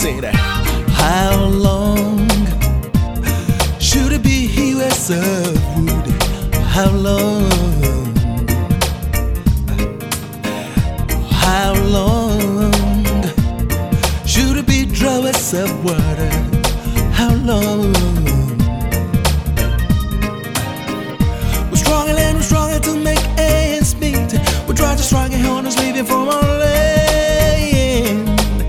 say that. How long should it be he was served? How long? How long should it be drawers of water? How long? We're struggling and we're struggling to make ends meet. We try to struggle honors living from our land.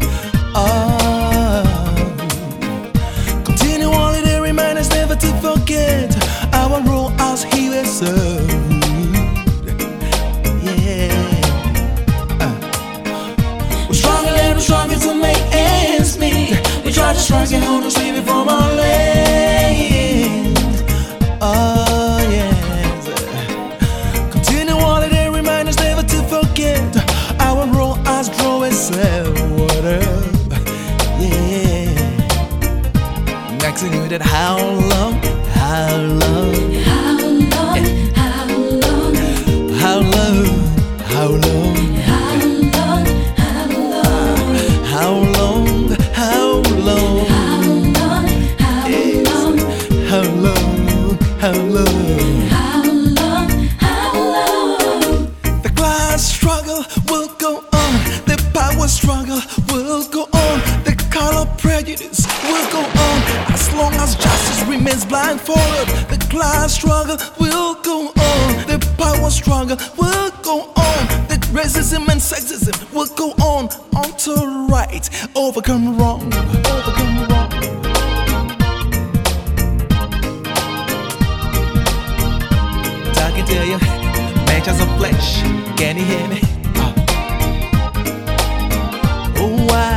Continually they remind us never to forget our role as healers. We're struggling to make ends meet. We try to struggle honors living from our land. Oh yes. Continually they remind us never to forget our role as drawers of water. Yeah. Next thing you did, how long? How long? How long? How long? How long? How long? How long? How long? How long? How long? How long? How long? How long? How long? How long? How long? The class struggle will go on. The power struggle will go on. The color prejudice will go on. As long as justice remains blindfolded, the class struggle will go on. The power struggle will go on. The racism and sexism will go on until right overcome wrong. Overcome wrong. Talking to you, matches of flesh. Can you hear me? Oh, why?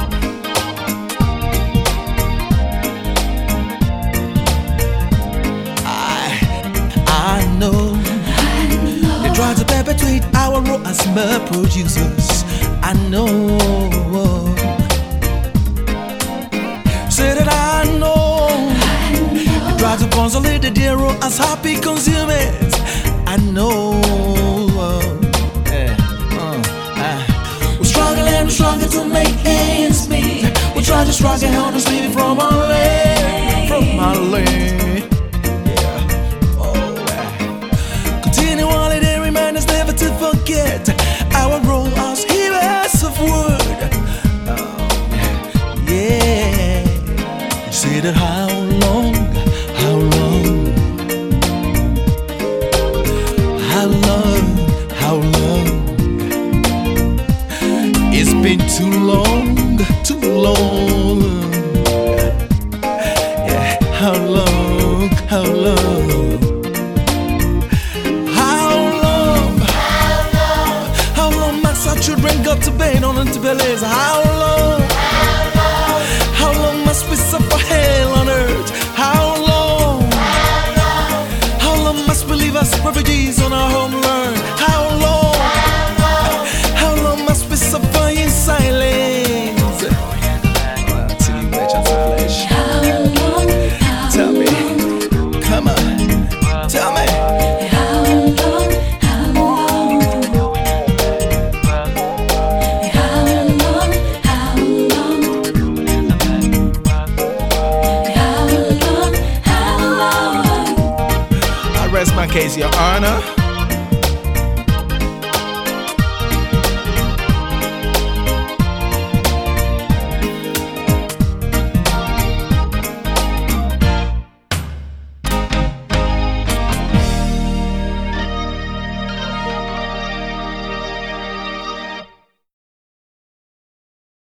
I know they try to perpetuate our role as mere producers. I know. Say that I know. They try to consolidate their role as happy consumers. I know. We're struggling to make ends meet. We try to struggle honestly from our land. From our land. Continually they remind us never to forget our role as heroes of wood. Yeah. You say that how long? How long? How long? How long? It's been too long, too long. Yeah. How long? How long? Children go to bed on antibiotics. How long? How long must we suffer hell on earth? How long? How long must we live as refugees on our homeland? How long? How long must we suffer in silence? How long? Tell me. Come on. Tell me. Rest my case, Your Honor.